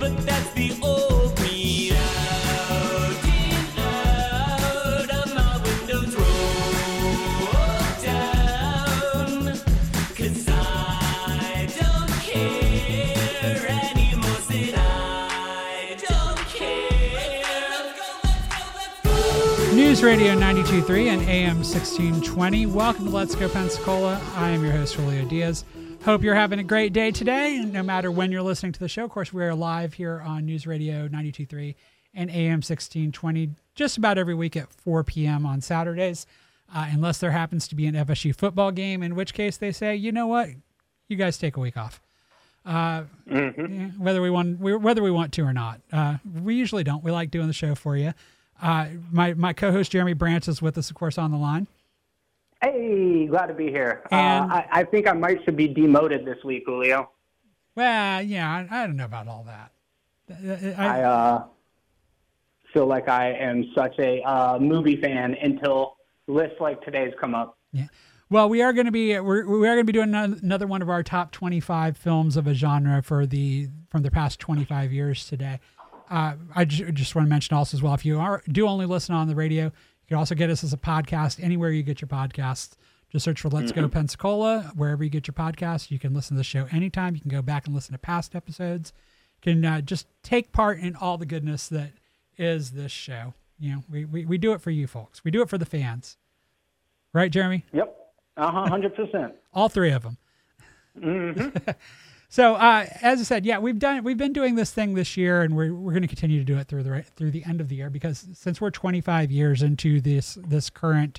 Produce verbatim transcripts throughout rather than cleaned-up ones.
but that's the old me. Out and out of my windows roll down, 'cause I don't care anymore, said I don't care. News Radio ninety-two point three and A M sixteen twenty. Welcome to Let's Go Pensacola. I am your host, Julio Diaz. Hope you're having a great day today, no matter when you're listening to the show. Of course, we are live here on News Radio ninety-two point three and A M sixteen twenty just about every week at four p.m. on Saturdays, uh, unless there happens to be an F S U football game, in which case they say, you know what, you guys take a week off. Uh, Mm-hmm. yeah, whether we want whether we want to or not. Uh, we usually don't. We like doing the show for you. Uh, my, my co-host Jeremy Branch is with us, of course, on the line. Hey, glad to be here. And- uh, I, I think I might should be demoted this week, Julio. Well, yeah, I, I don't know about all that. I, I uh, feel like I am such a uh, movie fan until lists like today's come up. yeah. Well, we are going to be we're, we are going to be doing another one of our top twenty-five films of a genre for the from the past twenty-five years today. Uh, I just, just want to mention also as well, if you are do only listen on the radio, you can also get us as a podcast anywhere you get your podcasts. Just search for Let's Go Pensacola, wherever you get your podcasts. You can listen to the show anytime. You can go back and listen to past episodes. You can uh, just take part in all the goodness that is this show. You know, we, we, we do it for you folks. We do it for the fans. Right, Jeremy? Yep, uh-huh, one hundred percent. All three of them. Mm-hmm. So, uh, as I said, yeah, we've done we've been doing this thing this year, and we're we're going to continue to do it through the through the end of the year, because since we're twenty-five years into this this current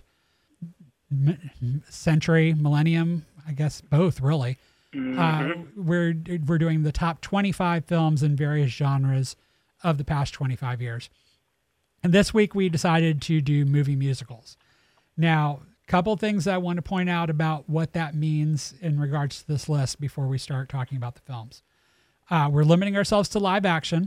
m- century, millennium, I guess both really, Mm-hmm. uh, we're we're doing the top twenty-five films in various genres of the past twenty-five years. And this week we decided to do movie musicals. Now, couple things I want to point out about what that means in regards to this list before we start talking about the films. Uh, we're limiting ourselves to live action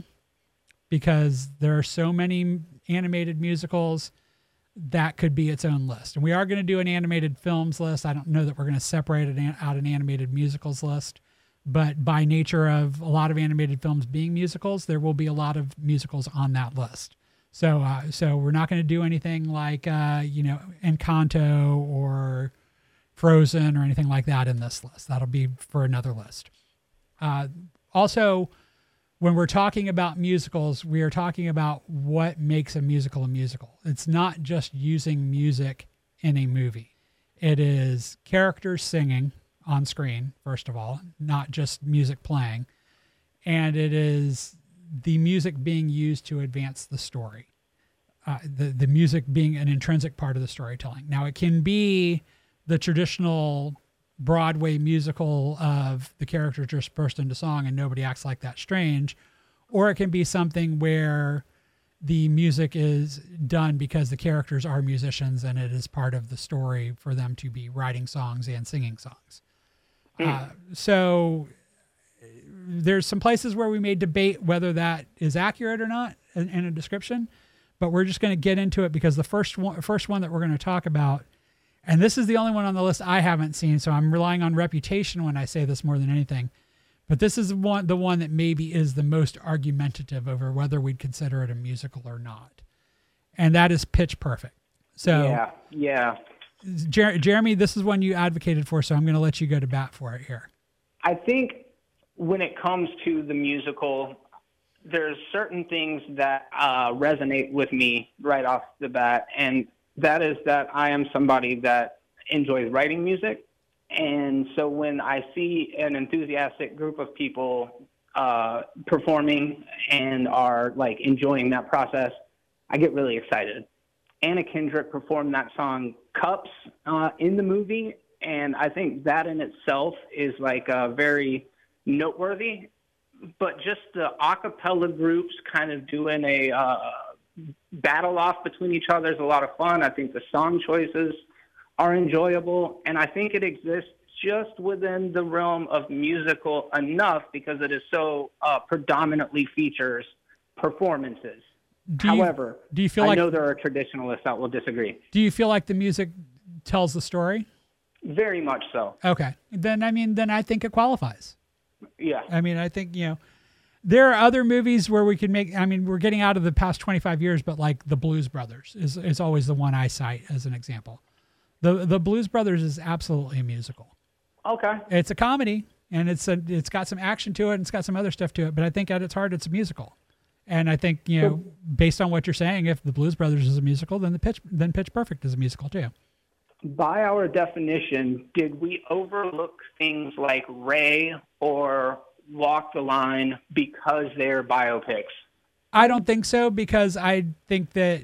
because there are so many animated musicals that could be its own list. And we are going to do an animated films list. I don't know that we're going to separate it out an animated musicals list, but by nature of a lot of animated films being musicals, there will be a lot of musicals on that list. So, uh, so we're not going to do anything like, uh, you know, Encanto or Frozen or anything like that in this list. That'll be for another list. Uh, also, when we're talking about musicals, we are talking about what makes a musical a musical. It's not just using music in a movie. It is characters singing on screen, first of all, not just music playing. And it is the music being used to advance the story, uh, the, the music being an intrinsic part of the storytelling. Now, it can be the traditional Broadway musical of the characters just burst into song and nobody acts like that strange, or it can be something where the music is done because the characters are musicians and it is part of the story for them to be writing songs and singing songs. Mm. Uh, so there's some places where we may debate whether that is accurate or not in, in a description, but we're just going to get into it because the first one, first one that we're going to talk about, and this is the only one on the list I haven't seen, so I'm relying on reputation when I say this more than anything, but this is one, the one that maybe is the most argumentative over whether we'd consider it a musical or not. And that is Pitch Perfect. So yeah, yeah. Jer- Jeremy, this is one you advocated for, so I'm going to let you go to bat for it here. I think when it comes to the musical, there's certain things that uh, resonate with me right off the bat, and that is that I am somebody that enjoys writing music. And so when I see an enthusiastic group of people uh, performing and are like enjoying that process, I get really excited. Anna Kendrick performed that song Cups uh, in the movie, and I think that in itself is like a very noteworthy, but just the a cappella groups kind of doing a uh, battle off between each other is a lot of fun. I think the song choices are enjoyable, and I think it exists just within the realm of musical enough because it is so uh, predominantly features performances. Do you, However, do you feel I like, know there are traditionalists that will disagree. Do you feel like the music tells the story? Very much so. Okay. Then, I mean, then I think it qualifies. Yeah. I mean, I think, you know, there are other movies where we can make, I mean, we're getting out of the past twenty-five years, but like the Blues Brothers is, is always the one I cite as an example. The the Blues Brothers is absolutely a musical. Okay. It's a comedy, and it's a, it's got some action to it, and it's got some other stuff to it, but I think at its heart, it's a musical. And I think, you know, based on what you're saying, if the Blues Brothers is a musical, then the Pitch, then Pitch Perfect is a musical too. By our definition, did we overlook things like Ray or Walk the Line because they're biopics? I don't think so, because I think that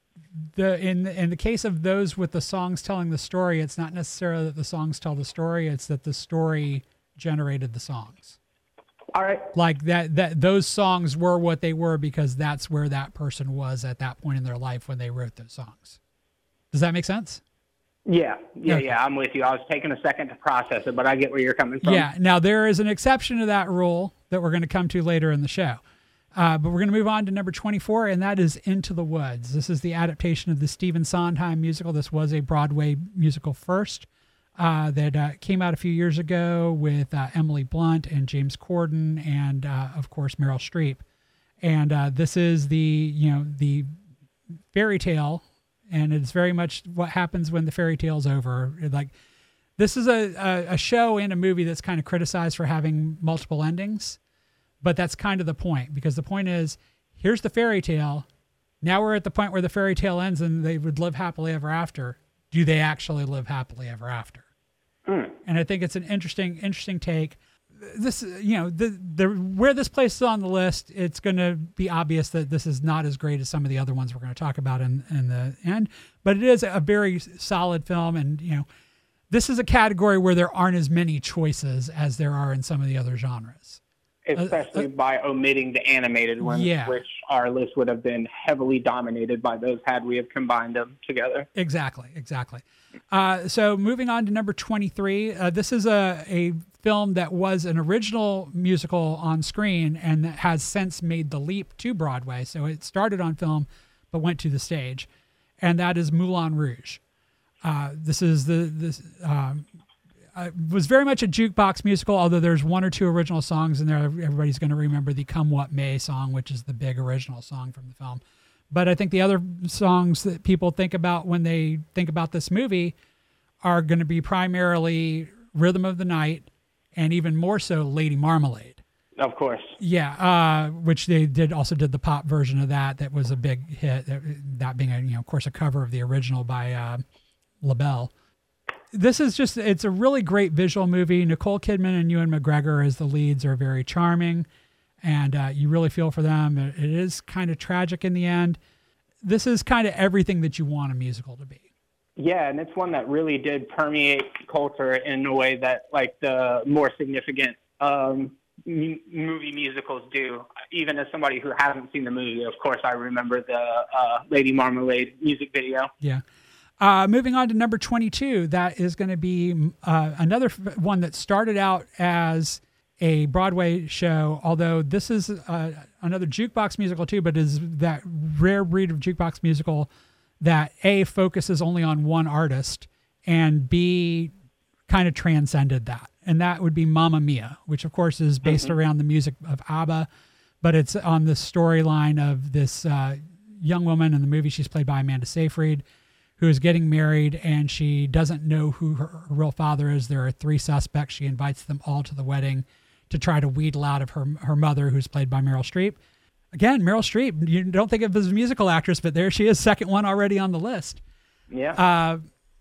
the in in the case of those with the songs telling the story, it's not necessarily that the songs tell the story; it's that the story generated the songs. All right. Like that that those songs were what they were because that's where that person was at that point in their life when they wrote those songs. Does that make sense? Yeah, yeah, Okay. yeah. I'm with you. I was taking a second to process it, but I get where you're coming from. Yeah. Now, there is an exception to that rule that we're going to come to later in the show. Uh, but we're going to move on to number twenty-four, and that is Into the Woods. This is the adaptation of the Stephen Sondheim musical. This was a Broadway musical first uh, that uh, came out a few years ago with uh, Emily Blunt and James Corden and, uh, of course, Meryl Streep. And uh, this is the, you know, the fairy tale, and it's very much what happens when the fairy tale's over. Like, this is a, a, a show and a movie that's kind of criticized for having multiple endings, but that's kind of the point, because the point is, here's the fairy tale. Now we're at the point where the fairy tale ends and they would live happily ever after. Do they actually live happily ever after? Mm. And I think it's an interesting, interesting take. This, you know, the the where this places on the list, it's going to be obvious that this is not as great as some of the other ones we're going to talk about in, in the end, but it is a very solid film. And, you know, this is a category where there aren't as many choices as there are in some of the other genres. Especially uh, by omitting the animated ones, yeah. which our list would have been heavily dominated by those had we have combined them together. Exactly, exactly. Uh, so moving on to number twenty-three, uh, this is a, a film that was an original musical on screen and that has since made the leap to Broadway. So it started on film but went to the stage, and that is Moulin Rouge. Uh, this is the this um, uh, was very much a jukebox musical, although there's one or two original songs in there. Everybody's going to remember the Come What May song, which is the big original song from the film. But I think the other songs that people think about when they think about this movie are going to be primarily Rhythm of the Night and even more so Lady Marmalade. Of course. Yeah, uh, which they did also did the pop version of that. That was a big hit. That, that being, a, you know, of course, a cover of the original by uh, LaBelle. This is just, it's a really great visual movie. Nicole Kidman and Ewan McGregor as the leads are very charming, and uh, you really feel for them. It, it is kind of tragic in the end. This is kind of everything that you want a musical to be. Yeah, and it's one that really did permeate culture in a way that, like, the more significant um, m- movie musicals do. Even as somebody who hasn't seen the movie, of course, I remember the uh, Lady Marmalade music video. Yeah. Uh, moving on to number twenty-two, that is going to be uh, another f- one that started out as a Broadway show, although this is uh, another jukebox musical too, but is that rare breed of jukebox musical that A, focuses only on one artist, and B, kind of transcended that. And that would be Mamma Mia, which of course is based mm-hmm. around the music of ABBA, but it's on the storyline of this uh, young woman. In the movie, she's played by Amanda Seyfried, who is getting married, and she doesn't know who her, her real father is. There are three suspects. She invites them all to the wedding to try to wheedle out of her her mother, who's played by Meryl Streep. Again, Meryl Streep, you don't think of as a musical actress, but there she is, second one already on the list. Yeah. Uh,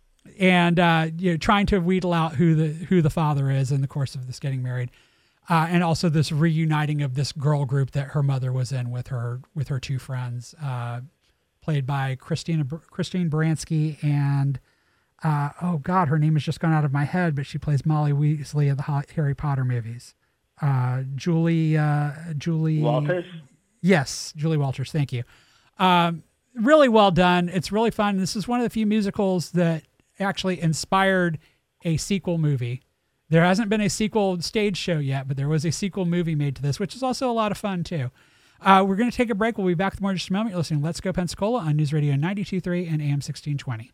and uh, you know, trying to wheedle out who the who the father is in the course of this getting married, uh, and also this reuniting of this girl group that her mother was in with her with her two friends, uh, played by Christina Christine Baranski and uh, oh God, her name has just gone out of my head, but she plays Molly Weasley in the Harry Potter movies. Uh, Julie uh, Julie Walters. Yes, Julie Walters. Thank you. Um, really well done. It's really fun. This is one of the few musicals that actually inspired a sequel movie. There hasn't been a sequel stage show yet, but there was a sequel movie made to this, which is also a lot of fun too. Uh, we're going to take a break. We'll be back with more in just a moment. You're listening to Let's Go Pensacola on News Radio ninety-two point three and A M sixteen twenty.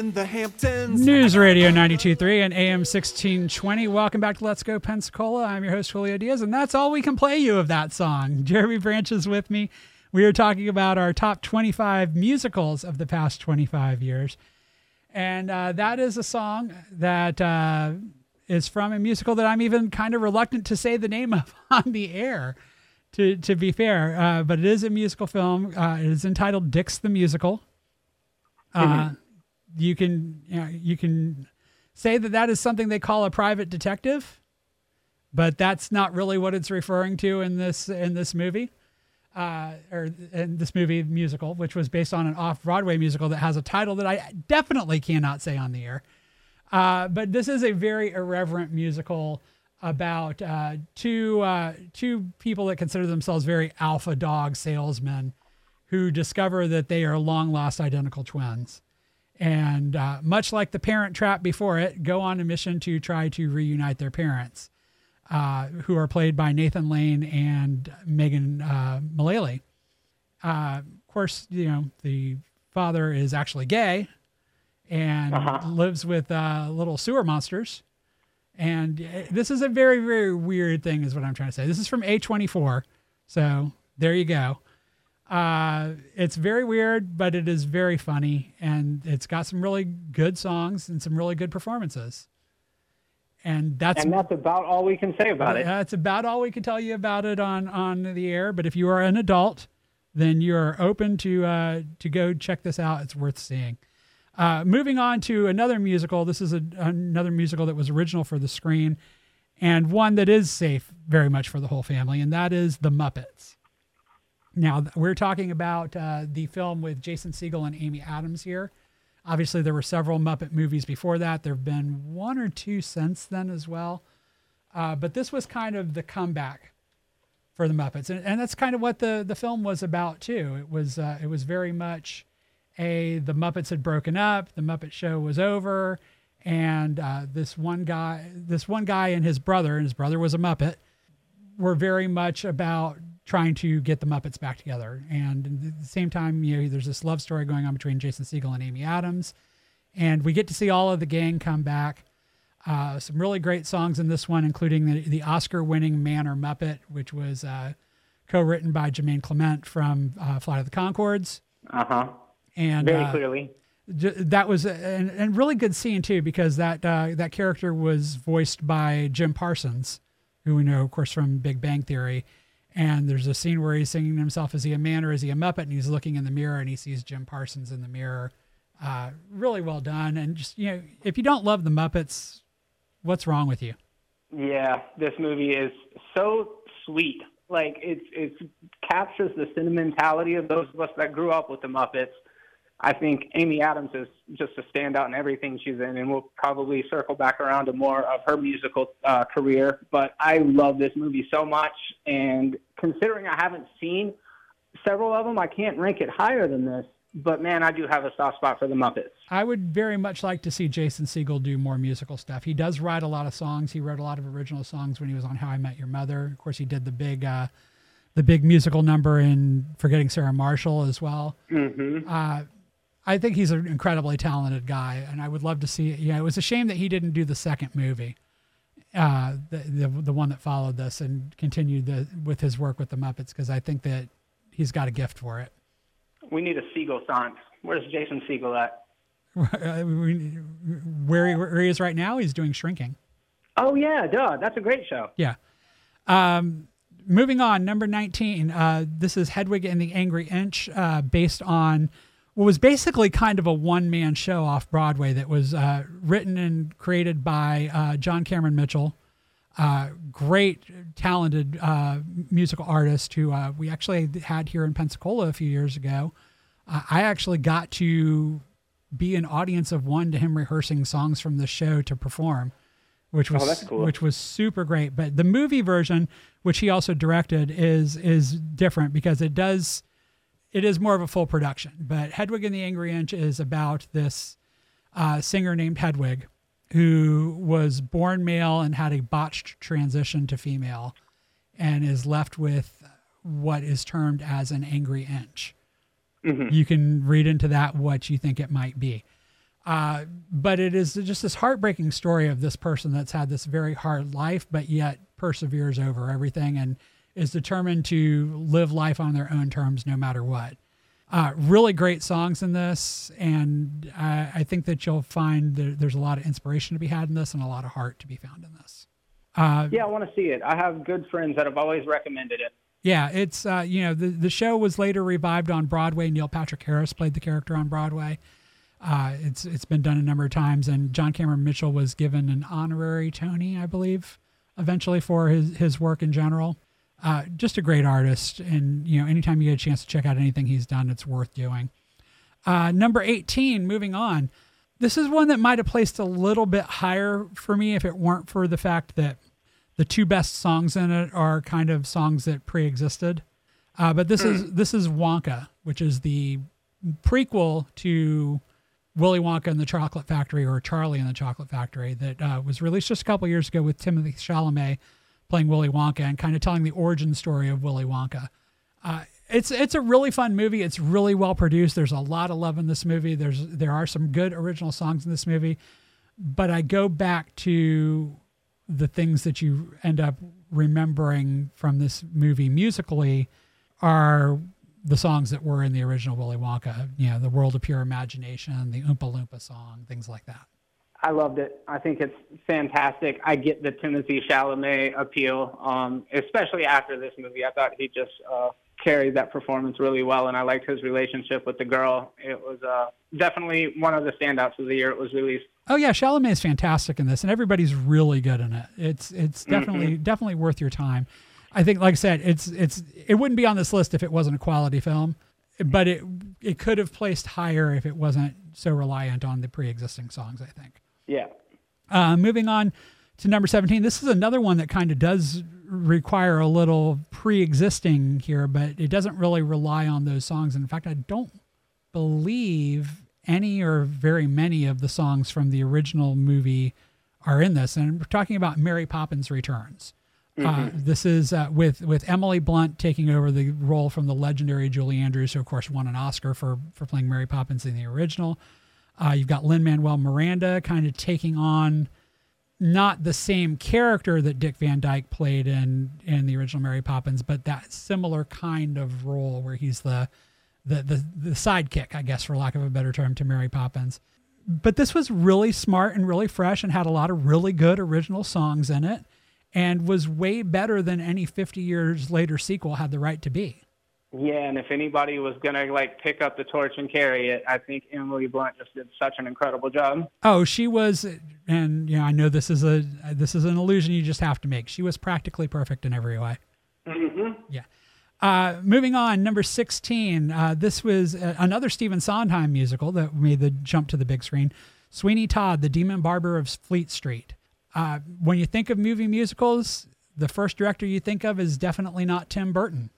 in the Hamptons. News Radio ninety-two point three and A M sixteen twenty. Welcome back to Let's Go Pensacola. I'm your host, Julio Diaz, and that's all we can play you of that song. Jeremy Branch is with me. We are talking about our top twenty-five musicals of the past twenty-five years. And uh, that is a song that uh, is from a musical that I'm even kind of reluctant to say the name of on the air, to, to be fair. Uh, but it is a musical film. Uh, it is entitled Dix the Musical. Uh, mm-hmm. You can you, know, you can say that that is something they call a private detective, but that's not really what it's referring to in this in this movie. Uh, or in this movie musical, which was based on an off-Broadway musical that has a title that I definitely cannot say on the air. Uh, but this is a very irreverent musical about uh, two uh, two people that consider themselves very alpha dog salesmen who discover that they are long-lost identical twins. And uh, much like The Parent Trap before it, go on a mission to try to reunite their parents. Uh, who are played by Nathan Lane and Megan uh, Mullally. Uh, of course, you know, the father is actually gay and uh-huh. lives with uh, little sewer monsters. And this is a very, very weird thing is what I'm trying to say. This is from A twenty-four. So there you go. Uh, it's very weird, but it is very funny. And it's got some really good songs and some really good performances. And that's and that's about all we can say about it. That's about all we can tell you about it on, on the air. But if you are an adult, then you're open to uh, to go check this out. It's worth seeing. Uh, moving on to another musical. This is a, another musical that was original for the screen and one that is safe very much for the whole family, and that is The Muppets. Now, we're talking about uh, the film with Jason Segel and Amy Adams here. Obviously, there were several Muppet movies before that. There have been one or two since then as well. Uh, but this was kind of the comeback for the Muppets. And, and that's kind of what the, the film was about, too. It was uh, it was very much a, the Muppets had broken up, the Muppet Show was over, and uh, this one guy, this one guy and his brother, and his brother was a Muppet, were very much about trying to get the Muppets back together. And at the same time, you know, there's this love story going on between Jason Segel and Amy Adams. And we get to see all of the gang come back. Uh, some really great songs in this one, including the, the Oscar-winning Man or Muppet, which was uh, co-written by Jermaine Clement from uh, Flight of the Conchords. Uh-huh. And Very uh, clearly. j- that was a and, and really good scene, too, because that, uh, that character was voiced by Jim Parsons, who we know, of course, from Big Bang Theory. And there's a scene where he's singing to himself, is he a man or is he a Muppet? And he's looking in the mirror and he sees Jim Parsons in the mirror. Uh, really well done. And just, you know, if you don't love the Muppets, what's wrong with you? Yeah, this movie is so sweet. Like, it's it captures the sentimentality of those of us that grew up with the Muppets. I think Amy Adams is just a standout in everything she's in, and we'll probably circle back around to more of her musical uh, career. But I love this movie so much, and considering I haven't seen several of them, I can't rank it higher than this. But, man, I do have a soft spot for the Muppets. I would very much like to see Jason Segel do more musical stuff. He does write a lot of songs. He wrote a lot of original songs when he was on How I Met Your Mother. Of course, he did the big uh, the big musical number in Forgetting Sarah Marshall as well. Mm-hmm. Uh, I think he's an incredibly talented guy, and I would love to see it. Yeah, it was a shame that he didn't do the second movie, uh, the, the the one that followed this, and continued the, with his work with the Muppets, because I think that he's got a gift for it. We need a Segel song. Where's Jason Segel at? where, he, where he is right now, he's doing Shrinking. Oh, yeah, duh. That's a great show. Yeah. Um, moving on, number nineteen. Uh, this is Hedwig and the Angry Inch, uh, based on what was basically kind of a one-man show off Broadway that was uh, written and created by uh, John Cameron Mitchell, uh, great, talented uh, musical artist who uh, we actually had here in Pensacola a few years ago. Uh, I actually got to be an audience of one to him rehearsing songs from the show to perform, which was oh, that's cool. which was super great. But the movie version, which he also directed, is is different because it does. It is more of a full production, but Hedwig and the Angry Inch is about this uh, singer named Hedwig who was born male and had a botched transition to female and is left with what is termed as an angry inch. Mm-hmm. You can read into that what you think it might be. Uh, but it is just this heartbreaking story of this person that's had this very hard life, but yet perseveres over everything and is determined to live life on their own terms no matter what. Uh, really great songs in this, and I, I think that you'll find that there's a lot of inspiration to be had in this and a lot of heart to be found in this. Uh, Yeah, I want to see it. I have good friends that have always recommended it. yeah, it's, uh, you know, the, the show was later revived on Broadway. Neil Patrick Harris played the character on Broadway. Uh, it's it's been done a number of times, and John Cameron Mitchell was given an honorary Tony, I believe, eventually for his, his work in general. Uh, just a great artist, and you know, anytime you get a chance to check out anything he's done, it's worth doing. Uh, number eighteen, moving on. This is one that might have placed a little bit higher for me if it weren't for the fact that the two best songs in it are kind of songs that pre-existed. Uh, but this is this is Wonka, which is the prequel to Willy Wonka and the Chocolate Factory, or Charlie and the Chocolate Factory, that uh, was released just a couple years ago with Timothée Chalamet playing Willy Wonka and kind of telling the origin story of Willy Wonka. Uh, it's it's a really fun movie. It's really well produced. There's a lot of love in this movie. There's there are some good original songs in this movie, but I go back to the things that you end up remembering from this movie musically are the songs that were in the original Willy Wonka, you know, the World of Pure Imagination, the Oompa Loompa song, things like that. I loved it. I think it's fantastic. I get the Timothée Chalamet appeal, um, especially after this movie. I thought he just uh, carried that performance really well, and I liked his relationship with the girl. It was uh, definitely one of the standouts of the year it was released. Oh yeah, Chalamet is fantastic in this, and everybody's really good in it. It's it's definitely mm-hmm. definitely worth your time. I think, like I said, it's it's it wouldn't be on this list if it wasn't a quality film, but it it could have placed higher if it wasn't so reliant on the pre-existing songs, I think. Yeah. Uh, moving on to number seventeen. This is another one that kind of does require a little pre-existing here, but it doesn't really rely on those songs. And in fact, I don't believe any or very many of the songs from the original movie are in this. And we're talking about Mary Poppins Returns. Mm-hmm. Uh, this is uh, with with Emily Blunt taking over the role from the legendary Julie Andrews, who of course won an Oscar for for playing Mary Poppins in the original. Uh, you've got Lin-Manuel Miranda kind of taking on not the same character that Dick Van Dyke played in in the original Mary Poppins, but that similar kind of role where he's the the the, the sidekick, I guess, for lack of a better term, to Mary Poppins. But this was really smart and really fresh and had a lot of really good original songs in it, and was way better than any fifty years later sequel had the right to be. Yeah, and if anybody was going to like pick up the torch and carry it, I think Emily Blunt just did such an incredible job. Oh, she was, and you know, I know this is a this is an illusion you just have to make. She was practically perfect in every way. Mm-hmm. Yeah. Uh, moving on, number sixteen. Uh, this was a, another Stephen Sondheim musical that made the jump to the big screen. Sweeney Todd, the Demon Barber of Fleet Street. Uh, when you think of movie musicals, the first director you think of is definitely not Tim Burton.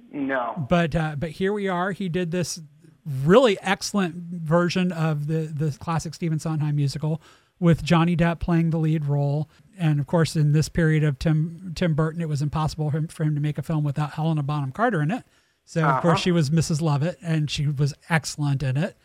No. But uh, but here we are. He did this really excellent version of the, the classic Stephen Sondheim musical with Johnny Depp playing the lead role. And of course, in this period of Tim Tim Burton, it was impossible for him, for him to make a film without Helena Bonham Carter in it. So uh-huh. of course she was Missus Lovett, and she was excellent in it.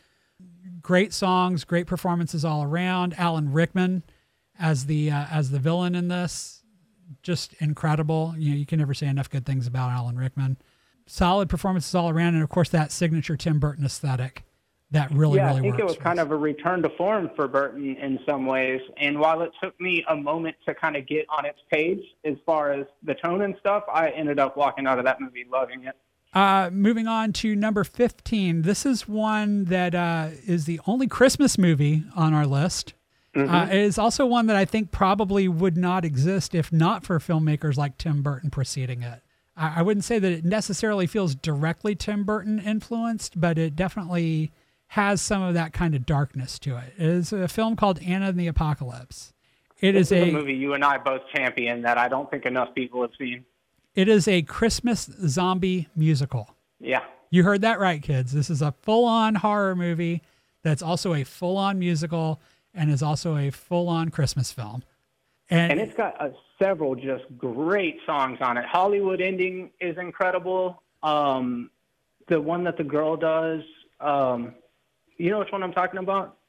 Great songs, great performances all around. Alan Rickman as the uh, as the villain in this, just incredible. You know, you can never say enough good things about Alan Rickman. Solid performances all around, and of course that signature Tim Burton aesthetic that really yeah, really I think works it was kind of a return to form for Burton in some ways. And while it took me a moment to kind of get on its page as far as the tone and stuff, I ended up walking out of that movie loving it. Uh, moving on to number fifteen. This is one that uh, is the only Christmas movie on our list. Mm-hmm. Uh, it is also one that I think probably would not exist if not for filmmakers like Tim Burton preceding it. I, I wouldn't say that it necessarily feels directly Tim Burton influenced, but it definitely has some of that kind of darkness to it. It is a film called Anna and the Apocalypse. It this is, is a, a movie you and I both champion that I don't think enough people have seen. It is a Christmas zombie musical. Yeah. You heard that right, kids. This is a full-on horror movie that's also a full-on musical and is also a full-on Christmas film. And, and it's got uh, several just great songs on it. Hollywood Ending is incredible. Um, the one that the girl does, um, you know which one I'm talking about?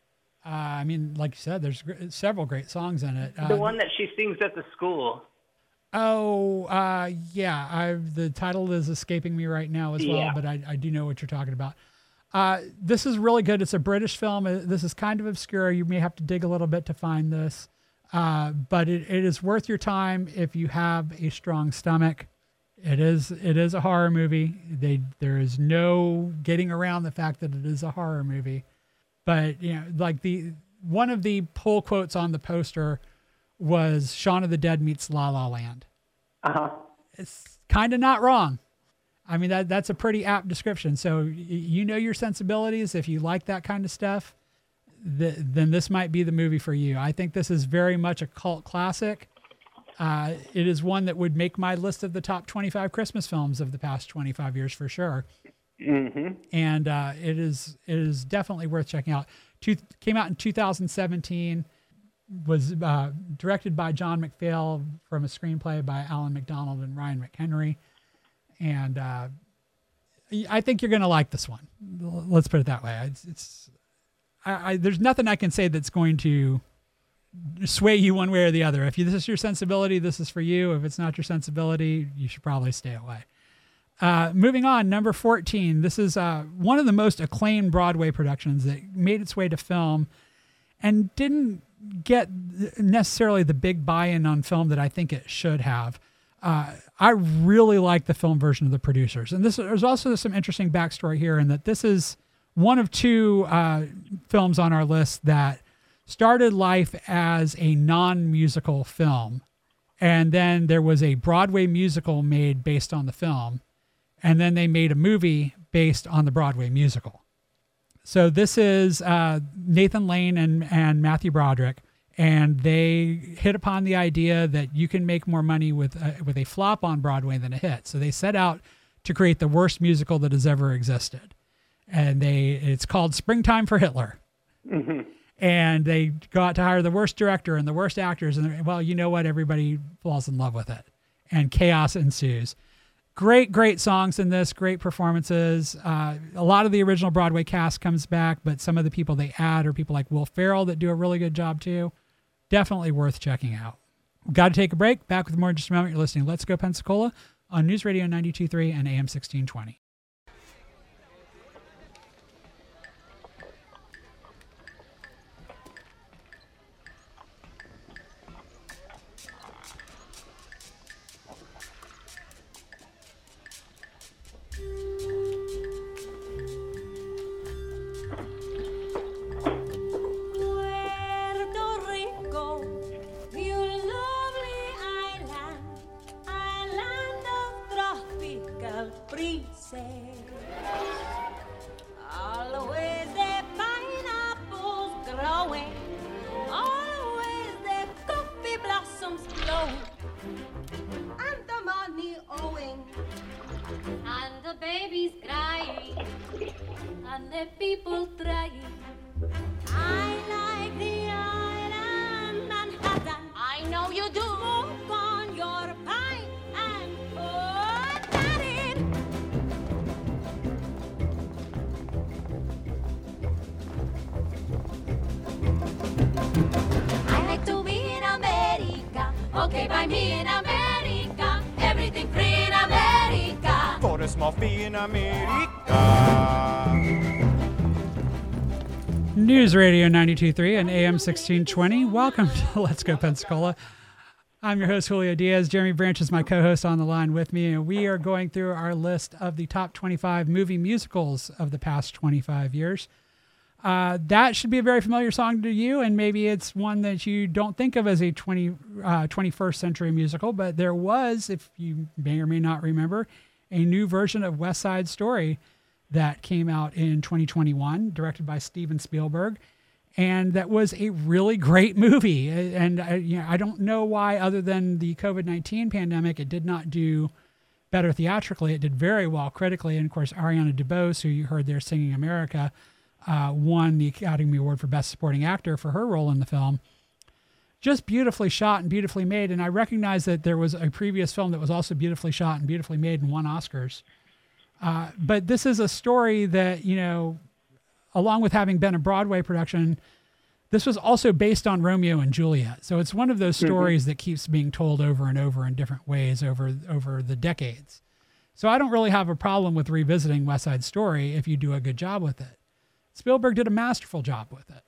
Uh, I mean, like you said, there's gr- several great songs in it. Uh, The one that she sings at the school. Oh, uh, yeah. I the title is escaping me right now as well, Yeah. but I, I do know what you're talking about. Uh, this is really good. It's a British film. Uh, This is kind of obscure. You may have to dig a little bit to find this, uh, but it, it is worth your time if you have a strong stomach. It is it is a horror movie. They there is no getting around the fact that it is a horror movie. But you know, like the one of the pull quotes on the poster was Shaun of the Dead meets La La Land. Uh-huh. It's kind of not wrong. I mean, that that's a pretty apt description. So y- you know your sensibilities. If you like that kind of stuff, th- then this might be the movie for you. I think this is very much a cult classic. Uh, it is one that would make my list of the top twenty-five Christmas films of the past twenty-five years for sure. Mm-hmm. And uh, it is it is definitely worth checking out. Two, came out in two thousand seventeen. Was uh, directed by John McPhail from a screenplay by Alan McDonald and Ryan McHenry. And uh, I think you're going to like this one. L- Let's put it that way. It's, it's I, I, there's nothing I can say that's going to sway you one way or the other. If you, this is your sensibility, this is for you. If it's not your sensibility, you should probably stay away. Uh, moving on, number fourteen. This is uh, one of the most acclaimed Broadway productions that made its way to film and didn't get necessarily the big buy-in on film that I think it should have. Uh, I really like the film version of The Producers. And this, there's also some interesting backstory here in that this is one of two uh, films on our list that started life as a non-musical film. And then there was a Broadway musical made based on the film. And then they made a movie based on the Broadway musical. So this is uh, Nathan Lane and, and Matthew Broderick, and they hit upon the idea that you can make more money with a, with a flop on Broadway than a hit. So they set out to create the worst musical that has ever existed, and they it's called Springtime for Hitler. Mm-hmm. And they got to hire the worst director and the worst actors, and well, you know what? Everybody falls in love with it, and chaos ensues. Great, great songs in this, great performances. Uh, a lot of the original Broadway cast comes back, but some of the people they add are people like Will Ferrell that do a really good job too. Definitely worth checking out. Got to take a break. Back with more in just a moment. You're listening to Let's Go Pensacola on News Radio ninety-two point three and A M sixteen twenty. Puerto Rico, you lovely island, island of tropical breezes. Always the pineapples growing, always the coffee blossoms blowing, and the money owing, and the babies crying, and the people trying. I like the island Manhattan. I know you do. Smoke on your pine and put that in. I like to be in America. Okay, by me in America. Everything free in America. For a small fee in America. News Radio ninety-two point three and A M sixteen twenty. Welcome to Let's Go Pensacola. I'm your host, Julio Diaz. Jeremy Branch is my co-host on the line with me, and we are going through our list of the top twenty-five movie musicals of the past twenty-five years. Uh, that should be a very familiar song to you, and maybe it's one that you don't think of as a twenty, uh, twenty-first century musical, but there was, if you may or may not remember, a new version of West Side Story that came out in twenty twenty-one, directed by Steven Spielberg, and that was a really great movie. And I, you know, I don't know why, other than the COVID nineteen pandemic, it did not do better theatrically. It did very well critically, and of course, Ariana DeBose, who you heard there singing America, uh, won the Academy Award for Best Supporting Actor for her role in the film. Just beautifully shot and beautifully made. And I recognize that there was a previous film that was also beautifully shot and beautifully made and won Oscars. Uh, but this is a story that, you know, along with having been a Broadway production, This was also based on Romeo and Juliet. So it's one of those stories mm-hmm. that keeps being told over and over in different ways over, over the decades. So I don't really have a problem with revisiting West Side Story if you do a good job with it. Spielberg did a masterful job with it.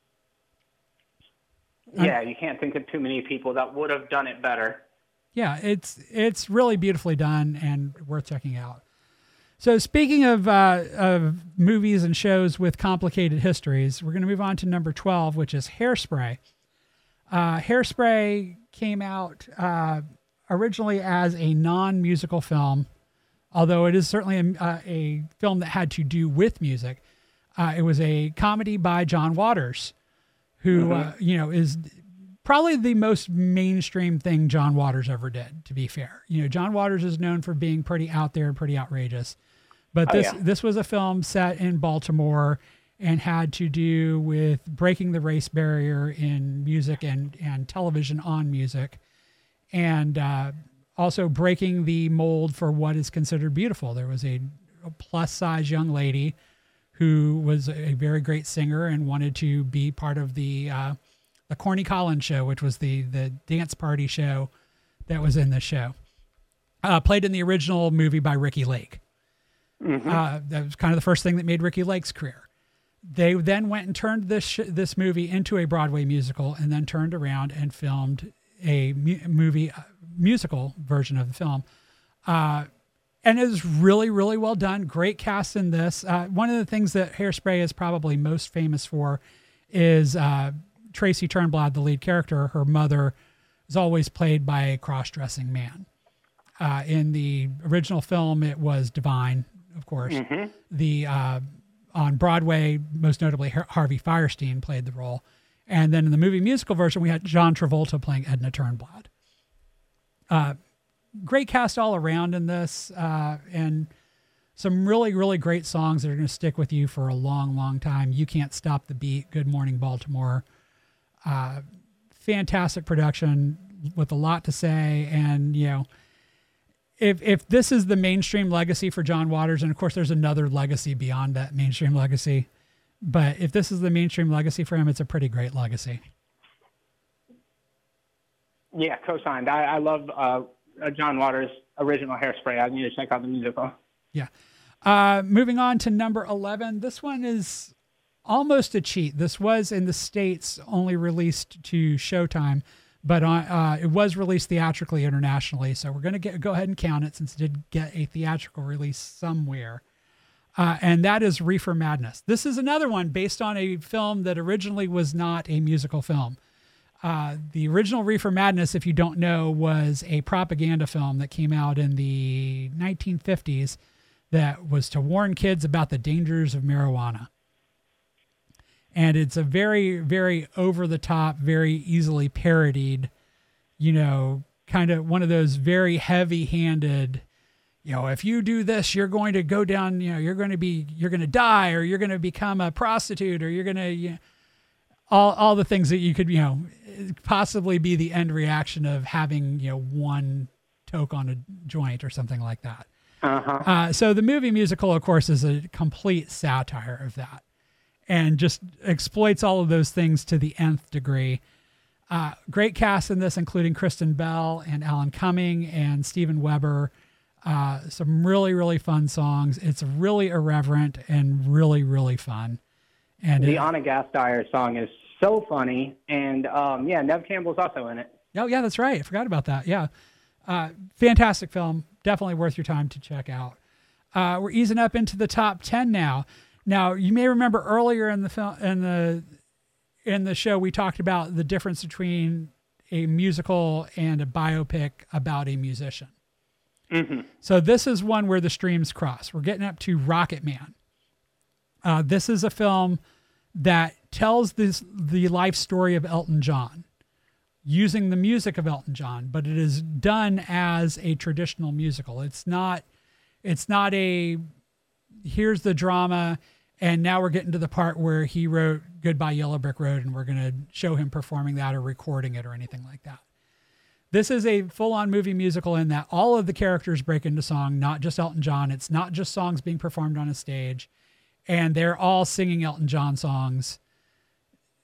Yeah, you can't think of too many people that would have done it better. Yeah, it's it's really beautifully done and worth checking out. So speaking of uh, of movies and shows with complicated histories, we're going to move on to number twelve, which is Hairspray. Uh, Hairspray came out uh, originally as a non-musical film, although it is certainly a, uh, a film that had to do with music. Uh, it was a comedy by John Waters, who, mm-hmm. uh, you know, is probably the most mainstream thing John Waters ever did, to be fair. You know, John Waters is known for being pretty out there and pretty outrageous. But oh, this yeah. this was a film set in Baltimore and had to do with breaking the race barrier in music and, and television on music, and uh, also breaking the mold for what is considered beautiful. There was a, a plus-size young lady who was a very great singer and wanted to be part of the uh, the Corny Collins show, which was the the dance party show that was in the show. Uh, played in the original movie by Ricky Lake. Mm-hmm. Uh, that was kind of the first thing that made Ricky Lake's career. They then went and turned this sh- this movie into a Broadway musical, and then turned around and filmed a mu- movie uh, musical version of the film. Uh, And it was really, really well done. Great cast in this. Uh, one of the things that Hairspray is probably most famous for is uh, Tracy Turnblad, the lead character. Her mother is always played by a cross-dressing man. Uh, in the original film, it was Divine, of course. Mm-hmm. The uh, on Broadway, most notably Har- Harvey Fierstein played the role. And then in the movie musical version, we had John Travolta playing Edna Turnblad. Uh, Great cast all around in this, uh, and some really, really great songs that are going to stick with you for a long, long time. You Can't Stop the Beat, Good Morning Baltimore. Uh, fantastic production with a lot to say. And, you know, if if this is the mainstream legacy for John Waters, and of course there's another legacy beyond that mainstream legacy, but if this is the mainstream legacy for him, it's a pretty great legacy. Yeah, co-signed. I, I love... Uh... Uh, John Waters' original Hairspray. I need to check out the musical. Yeah. Uh, moving on to number eleven. This one is almost a cheat. This was in the States only released to Showtime, but on, uh, it was released theatrically internationally. So we're going to get go ahead and count it since it did get a theatrical release somewhere. Uh, and that is Reefer Madness. This is another one based on a film that originally was not a musical film. Uh, the original Reefer Madness, if you don't know, was a propaganda film that came out in the nineteen fifties that was to warn kids about the dangers of marijuana. And it's a very, very over-the-top, very easily parodied, you know, kind of one of those very heavy-handed, you know, if you do this, you're going to go down, you know, you're going to be, you're going to die, or you're going to become a prostitute, or you're going to, you know, all all the things that you could, you know, possibly be the end reaction of having, you know, one toke on a joint or something like that. Uh-huh. Uh, so the movie musical, of course, is a complete satire of that and just exploits all of those things to the nth degree. Uh, great cast in this, including Kristen Bell and Alan Cumming and Steven Weber. Uh, some really, really fun songs. It's really irreverent and really, really fun. And the it, Anna Gasteyer song is so funny. And um, yeah, Nev Campbell's also in it. Oh yeah, that's right. I forgot about that. Yeah. Uh, fantastic film. Definitely worth your time to check out. Uh, we're easing up into the top ten now. Now you may remember earlier in the film, in the, in the show, we talked about the difference between a musical and a biopic about a musician. Mm-hmm. So this is one where the streams cross. We're getting up to Rocket Man. Uh, this is a film that tells this the life story of Elton John using the music of Elton John, but it is done as a traditional musical. It's not, it's not a, here's the drama, and now we're getting to the part where he wrote Goodbye Yellow Brick Road, and we're going to show him performing that or recording it or anything like that. This is a full-on movie musical in that all of the characters break into song, not just Elton John. It's not just songs being performed on a stage. And they're all singing Elton John songs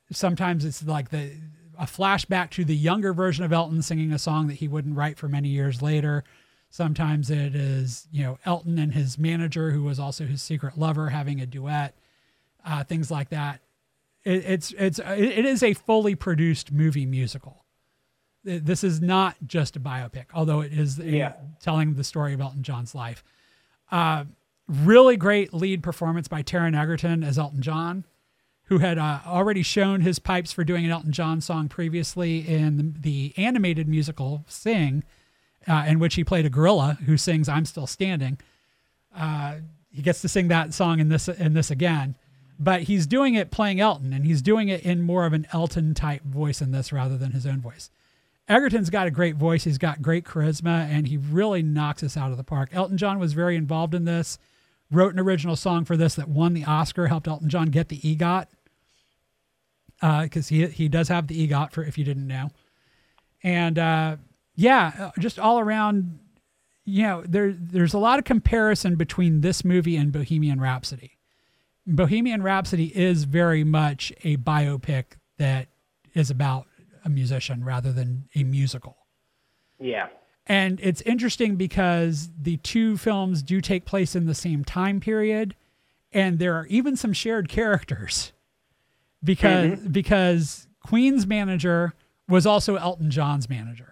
sometimes it's like the a flashback to the younger version of Elton singing a song that he wouldn't write for many years later. Sometimes it is, you know, Elton and his manager, who was also his secret lover, having a duet, uh, things like that. It, it's it's it is a fully produced movie musical. This is not just a biopic, although it is a, Yeah. telling the story of Elton John's life. Uh, really great lead performance by Taron Egerton as Elton John, who had uh, already shown his pipes for doing an Elton John song previously in the, the animated musical Sing, uh, in which he played a gorilla who sings "I'm Still Standing." Uh, he gets to sing that song in this in this again, but he's doing it playing Elton, and he's doing it in more of an Elton type voice in this rather than his own voice. Egerton's got a great voice. He's got great charisma, and he really knocks us out of the park. Elton John was very involved in this, wrote an original song for this that won the Oscar, helped Elton John get the EGOT, because uh, he he does have the EGOT, for if you didn't know. And uh, yeah, just all around, you know, there there's a lot of comparison between this movie and Bohemian Rhapsody. Bohemian Rhapsody is very much a biopic that is about a musician rather than a musical. Yeah. And it's interesting because the two films do take place in the same time period, and there are even some shared characters because mm-hmm. because Queen's manager was also Elton John's manager.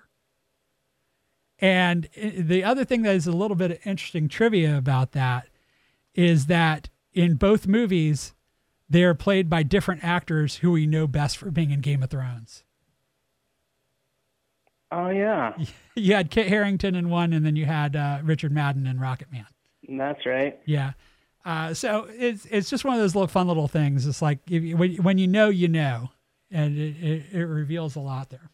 And the other thing that is a little bit of interesting trivia about that is that in both movies, they are played by different actors who we know best for being in Game of Thrones. Oh, yeah. You had Kit Harington in one, and then you had uh, Richard Madden in Rocket Man. That's right. Yeah. Uh, so it's it's just one of those little fun little things. It's like if you, when, when you know, you know, and it, it, it reveals a lot there.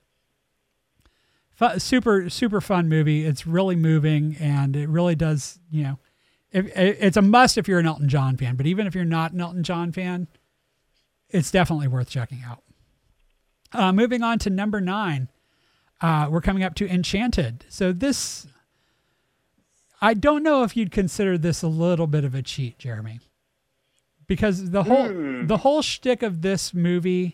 F- super, super fun movie. It's really moving, and it really does, you know, if, it, it's a must if you're an Elton John fan, but even if you're not an Elton John fan, it's definitely worth checking out. Uh, moving on to number nine. Uh, we're coming up to Enchanted. So this, I don't know if you'd consider this a little bit of a cheat, Jeremy, because the whole mm. the whole shtick of this movie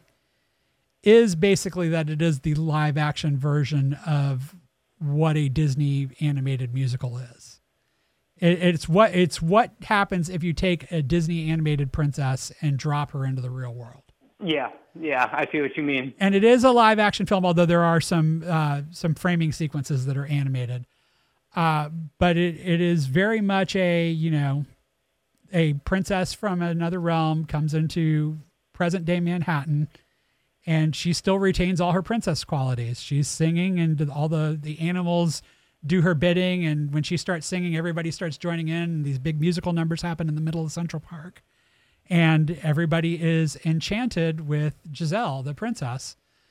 is basically that it is the live action version of what a Disney animated musical is. It, it's what it's what happens if you take a Disney animated princess and drop her into the real world. Yeah, yeah, I see what you mean. And it is a live action film, although there are some uh, some framing sequences that are animated. Uh, but it, it is very much a, you know, a princess from another realm comes into present day Manhattan, and she still retains all her princess qualities. She's singing, and all the, the animals do her bidding. And when she starts singing, everybody starts joining in. And these big musical numbers happen in the middle of Central Park. And everybody is enchanted with Giselle, the princess.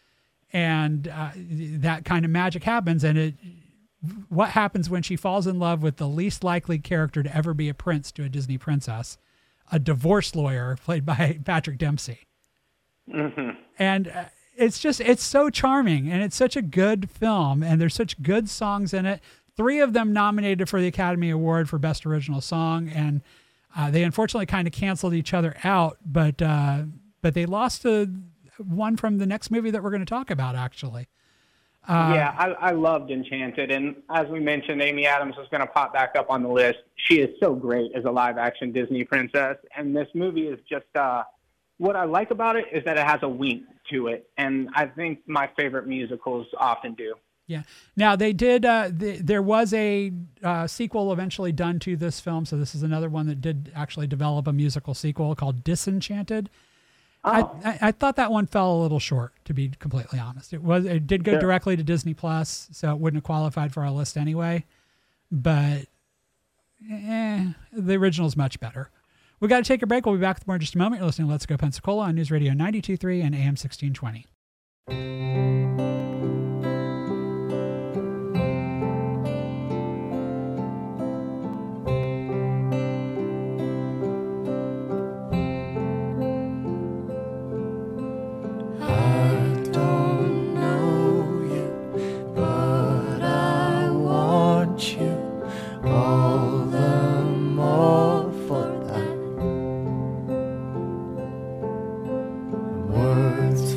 And uh, that kind of magic happens. And it, what happens when she falls in love with the least likely character to ever be a prince to a Disney princess, a divorce lawyer played by Patrick Dempsey. Mm-hmm. And uh, it's just, it's so charming, and it's such a good film, and there's such good songs in it. Three of them nominated for the Academy Award for Best Original Song. And Uh, they unfortunately kind of canceled each other out, but uh, but they lost to one from the next movie that we're going to talk about, actually. Uh, yeah, I, I loved Enchanted, and as we mentioned, Amy Adams is going to pop back up on the list. She is so great as a live-action Disney princess, and this movie is just uh, what I like about it is that it has a wink to it, and I think my favorite musicals often do. Yeah. Now they did. Uh, the, there was a uh, sequel eventually done to this film, so this is another one that did actually develop a musical sequel called Disenchanted. Oh. I, I, I thought that one fell a little short, to be completely honest. It was. It did go Sure. directly to Disney Plus, so it wouldn't have qualified for our list anyway. But eh, the original is much better. We got to take a break. We'll be back with more in just a moment. You're listening to Let's Go Pensacola on News Radio ninety-two point three and A M sixteen twenty. Words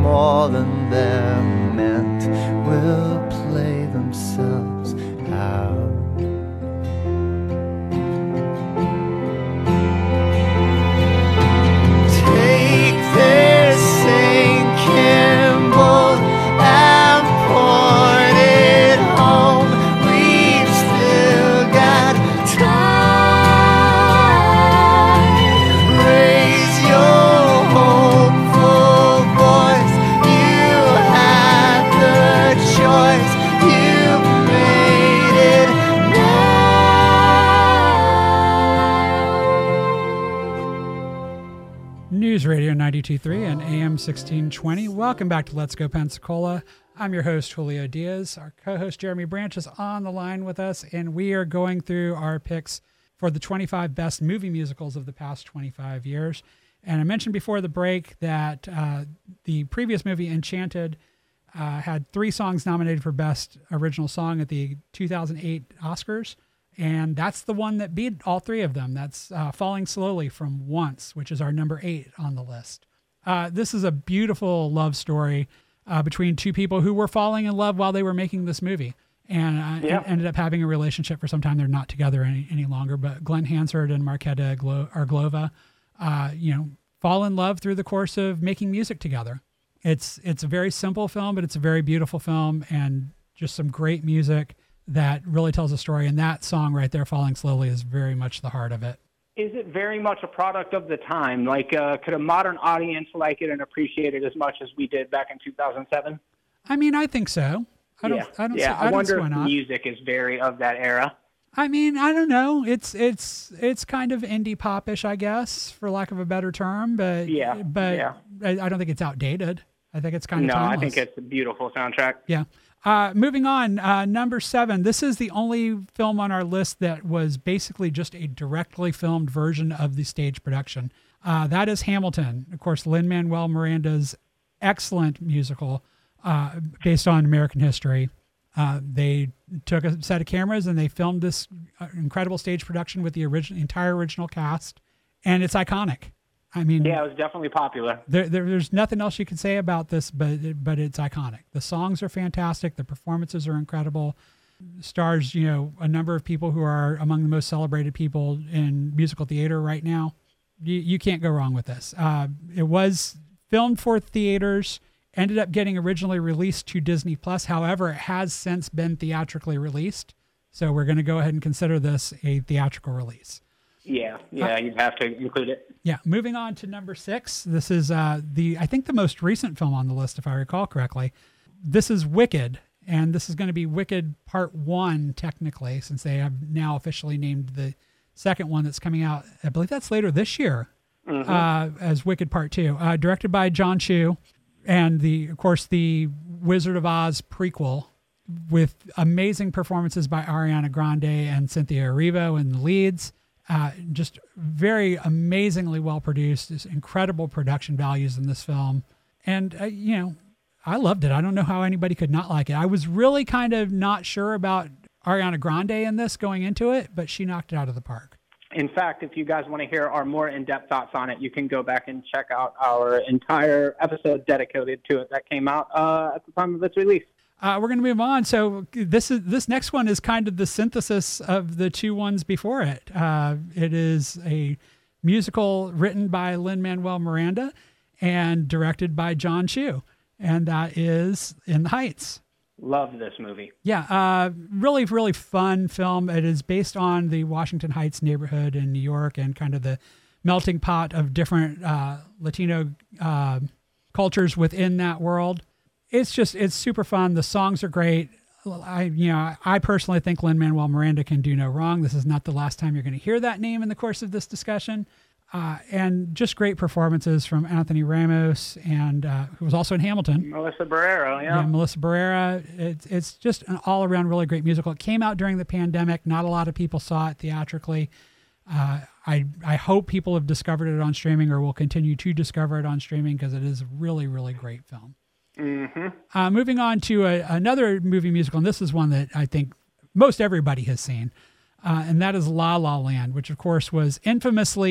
fallen there meant will play themselves out. Take this Saint Kimball and pour it home. We've still got time. Raise your hopeful voice. You had the choice. You made it now. News Radio ninety-two point three and A M sixteen twenty. Welcome back to Let's Go Pensacola. I'm your host, Julio Diaz. Our co-host, Jeremy Branch, is on the line with us, and we are going through our picks for the twenty-five best movie musicals of the past twenty-five years. And I mentioned before the break that uh, the previous movie, Enchanted, uh, had three songs nominated for Best Original Song at the two thousand eight Oscars. And that's the one that beat all three of them. That's uh, Falling Slowly from Once, which is our number eight on the list. Uh, this is a beautiful love story uh, between two people who were falling in love while they were making this movie. And uh, Yeah. en- ended up having a relationship for some time. They're not together any, any longer, but Glenn Hansard and Marketa Glo- Arglova, uh, you know, fall in love through the course of making music together. It's it's a very simple film, but it's a very beautiful film, and just some great music that really tells a story. And that song right there, Falling Slowly, is very much the heart of it. Is it very much a product of the time? Like, uh, could a modern audience like it and appreciate it as much as we did back in two thousand seven? I mean, I think so. I don't. yeah, I don't. yeah. see, I, I, don't wonder see why if the not. music is very of that era. I mean, I don't know. It's it's it's kind of indie popish, I guess, for lack of a better term. But Yeah, but yeah. I, I don't think it's outdated. I think it's kind of No, timeless. I think it's a beautiful soundtrack. Yeah. Uh, moving on, uh, number seven. This is the only film on our list that was basically just a directly filmed version of the stage production. Uh, that is Hamilton. Of course, Lin-Manuel Miranda's excellent musical uh, based on American history. Uh, they took a set of cameras and they filmed this uh, incredible stage production with the original, entire original cast, and it's iconic. I mean, Yeah, it was definitely popular. there, there, there's nothing else you can say about this, but but it's iconic. The songs are fantastic. The performances are incredible. Stars, you know, a number of people who are among the most celebrated people in musical theater right now. You, you can't go wrong with this. Uh, it was filmed for theaters, ended up getting originally released to Disney Plus. However, it has since been theatrically released. So we're going to go ahead and consider this a theatrical release. Yeah, yeah, you'd have to include it. Yeah, moving on to number six. This is uh, the I think the most recent film on the list, if I recall correctly. This is Wicked, and this is going to be Wicked Part One, technically, since they have now officially named the second one that's coming out. I believe that's later this year, uh, as Wicked Part Two, uh, directed by John Chu, and the of course the Wizard of Oz prequel with amazing performances by Ariana Grande and Cynthia Erivo in the leads. Uh, just very amazingly well produced. There's incredible production values in this film. And, uh, you know, I loved it. I don't know how anybody could not like it. I was really kind of not sure about Ariana Grande in this going into it, but she knocked it out of the park. In fact, if you guys want to hear our more in-depth thoughts on it, you can go back and check out our entire episode dedicated to it that came out uh, at the time of its release. Uh, we're going to move on. So this is this next one is kind of the synthesis of the two ones before it. Uh, it is a musical written by Lin-Manuel Miranda and directed by John Chu, and that is In the Heights. Love this movie. Yeah, uh, really, really fun film. It is based on the Washington Heights neighborhood in New York and kind of the melting pot of different uh, Latino uh, cultures within that world. It's just, it's super fun. The songs are great. I, you know, I personally think Lin-Manuel Miranda can do no wrong. This is not the last time you're going to hear that name in the course of this discussion. Uh, and just great performances from Anthony Ramos, and uh, who was also in Hamilton. Melissa Barrera, yeah. Yeah, Melissa Barrera. It's it's just an all-around really great musical. It came out during the pandemic. Not a lot of people saw it theatrically. Uh, I I hope people have discovered it on streaming or will continue to discover it on streaming because it is a really, really great film. Mm-hmm. Uh, moving on to a, another movie musical, and this is one that I think most everybody has seen, uh, and that is La La Land, which of course was infamously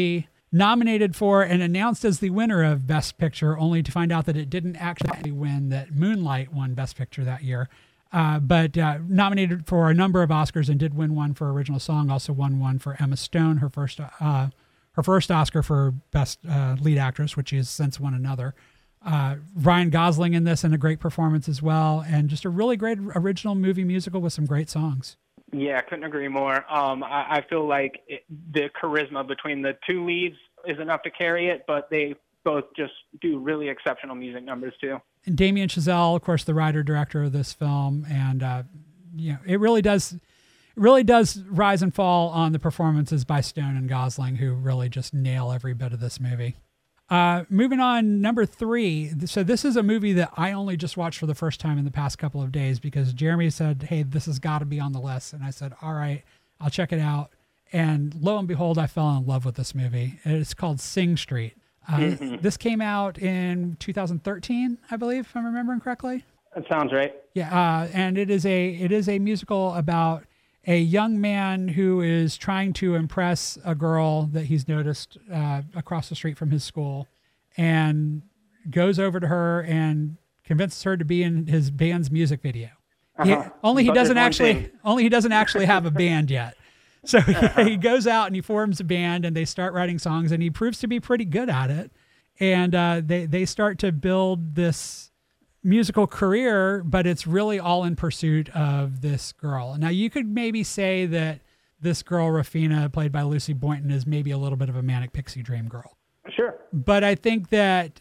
nominated for and announced as the winner of Best Picture, only to find out that it didn't actually win, that Moonlight won Best Picture that year. Uh, but uh, nominated for a number of Oscars and did win one for original song, also won one for Emma Stone, her first uh, her first Oscar for Best uh, Lead Actress, which she has since won another. Uh, Ryan Gosling in this, and a great performance as well, and just a really great original movie musical with some great songs. Yeah, couldn't agree more. Um, I, I feel like it, the charisma between the two leads is enough to carry it, but they both just do really exceptional music numbers too. And Damien Chazelle, of course, the writer director of this film, and uh, you know, it really does, it really does rise and fall on the performances by Stone and Gosling, who really just nail every bit of this movie. Uh, moving on, number three. So this is a movie that I only just watched for the first time in the past couple of days because Jeremy said, hey, this has got to be on the list. And I said, all right, I'll check it out. And lo and behold, I fell in love with this movie. It's called Sing Street. Uh, Mm-hmm. This came out in two thousand thirteen, I believe, if I'm remembering correctly. That sounds right. Yeah, uh, and it is a it is a musical about a young man who is trying to impress a girl that he's noticed uh, across the street from his school, and goes over to her and convinces her to be in his band's music video. He- Uh-huh. only he But doesn't there's one actually thing. only he doesn't actually have a band yet. So he, he goes out and he forms a band, and they start writing songs, and he proves to be pretty good at it. And uh, they they start to build this musical career, but it's really all in pursuit of this girl. Now, you could maybe say that this girl, Rafina, played by Lucy Boynton, is maybe a little bit of a manic pixie dream girl. Sure. But I think that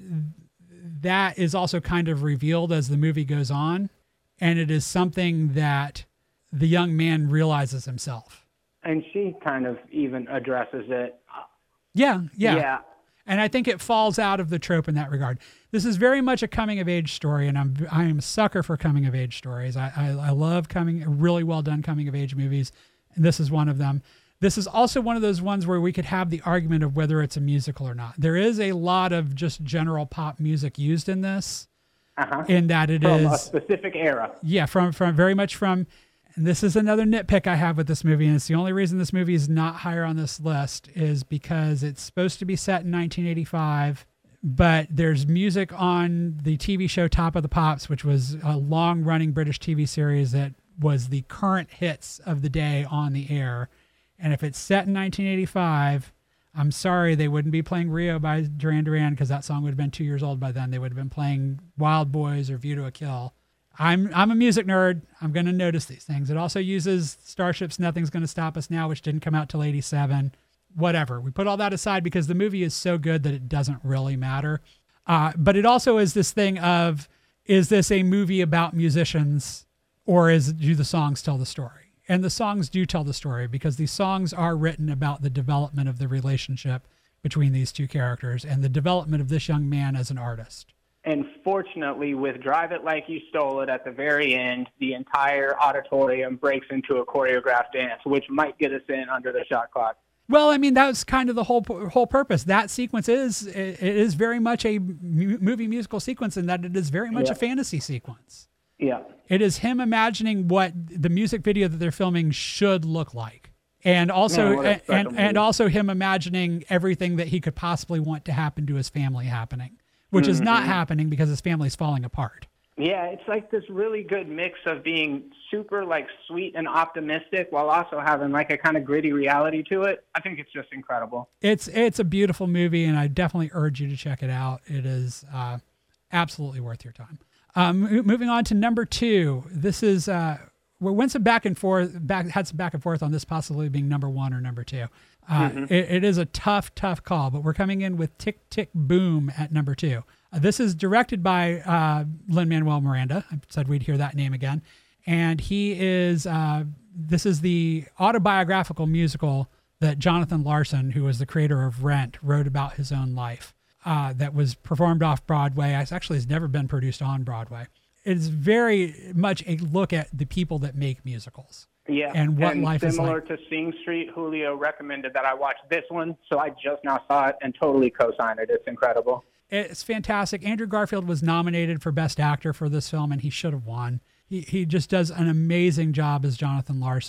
that is also kind of revealed as the movie goes on, and it is something that the young man realizes himself. And she kind of even addresses it. Yeah, yeah. Yeah. And I think it falls out of the trope in that regard. This is very much a coming of age story, and I'm I am a sucker for coming of age stories. I, I, I love coming really well done coming of age movies, and this is one of them. This is also one of those ones where we could have the argument of whether it's a musical or not. There is a lot of just general pop music used in this, Uh-huh. in that it From is a specific era. yeah, from from very much from. And this is another nitpick I have with this movie, and it's the only reason this movie is not higher on this list is because it's supposed to be set in nineteen eighty-five, but there's music on the T V show Top of the Pops, which was a long-running British T V series that was the current hits of the day on the air. And if it's set in nineteen eighty-five, I'm sorry, they wouldn't be playing Rio by Duran Duran because that song would have been two years old by then. They would have been playing Wild Boys or View to a Kill. I'm I'm a music nerd. I'm going to notice these things. It also uses Starship's Nothing's Gonna Stop Us Now, which didn't come out till eighty-seven. Whatever. We put all that aside because the movie is so good that it doesn't really matter. Uh, but it also is this thing of, is this a movie about musicians, or is do the songs tell the story? And the songs do tell the story because these songs are written about the development of the relationship between these two characters and the development of this young man as an artist. And fortunately, with Drive It Like You Stole It at the very end, the entire auditorium breaks into a choreographed dance, which might get us in under the shot clock. Well, I mean, that's kind of the whole whole purpose. That sequence is it is very much a mu- movie musical sequence in that it is very much Yeah. a fantasy sequence. Yeah. It is him imagining what the music video that they're filming should look like. And also Man, what a and, special and, and movie. also him imagining everything that he could possibly want to happen to his family happening, which is not happening because his family's falling apart. Yeah, it's like this really good mix of being super like sweet and optimistic while also having like a kind of gritty reality to it. I think it's just incredible. It's it's a beautiful movie, and I definitely urge you to check it out. It is uh, absolutely worth your time. Um, mo- moving on to number two. This is uh, we went some back and forth, back had some back and forth on this possibly being number one or number two. Uh, it, it is a tough, tough call, but we're coming in with Tick Tick Boom at number two. Uh, this is directed by uh, Lin-Manuel Miranda. I said we'd hear that name again, and he is. Uh, this is the autobiographical musical that Jonathan Larson, who was the creator of Rent, wrote about his own life. Uh, that was performed off Broadway. It actually has never been produced on Broadway. It is very much a look at the people that make musicals. Yeah, And what life is similar like. to Sing Street, Julio recommended that I watch this one, so I just now saw it and totally co-signed it. It's incredible. It's fantastic. Andrew Garfield was nominated for Best Actor for this film, and he should have won. He he just does an amazing job as Jonathan Larson.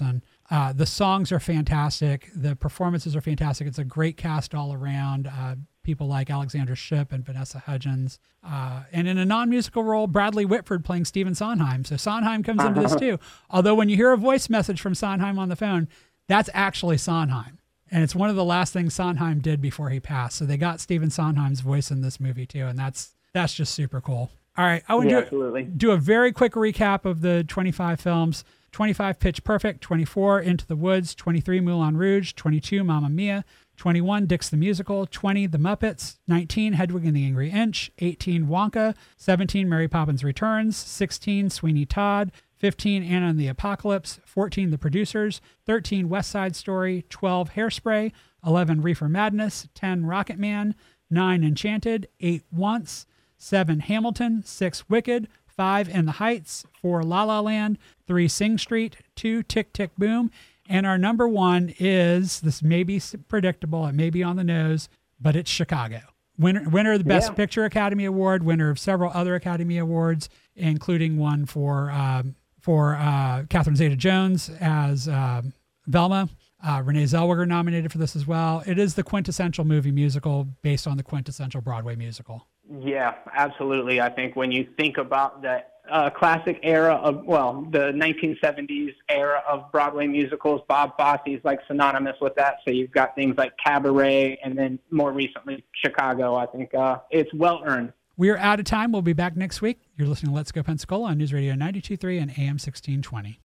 Uh, the songs are fantastic. The performances are fantastic. It's a great cast all around. Uh, people like Alexandra Shipp and Vanessa Hudgens. Uh, and in a non-musical role, Bradley Whitford playing Stephen Sondheim. So Sondheim comes into this too. Although when you hear a voice message from Sondheim on the phone, that's actually Sondheim. And it's one of the last things Sondheim did before he passed. So they got Stephen Sondheim's voice in this movie too. And that's that's just super cool. All right. I want Yeah, to absolutely. do a very quick recap of the twenty-five films. twenty-five, Pitch Perfect. twenty-four, Into the Woods. twenty-three, Moulin Rouge. twenty-two, Mamma Mia. twenty-one, Dix the Musical. twenty, The Muppets. nineteen, Hedwig and the Angry Inch. eighteen, Wonka. seventeen, Mary Poppins Returns. sixteen, Sweeney Todd. fifteen, Anna and the Apocalypse. fourteen, The Producers. thirteen, West Side Story. twelve, Hairspray. eleven, Reefer Madness. ten, Rocket Man. nine, Enchanted. eight, Once. seven, Hamilton. six, Wicked. five, In the Heights. four, La La Land. three, Sing Street. two, Tick Tick Boom. And our number one is, this may be predictable, it may be on the nose, but it's Chicago. Winner, winner of the Best Yeah. Picture Academy Award, winner of several other Academy Awards, including one for um, for uh, Catherine Zeta-Jones as um, Velma. Uh, Renee Zellweger nominated for this as well. It is the quintessential movie musical based on the quintessential Broadway musical. Yeah, absolutely. I think when you think about that uh, classic era of, well, the nineteen seventies era of Broadway musicals, Bob Fosse is like synonymous with that. So you've got things like Cabaret and then more recently Chicago. I think uh, it's well earned. We are out of time. We'll be back next week. You're listening to Let's Go Pensacola on News Radio ninety-two point three and A M sixteen twenty.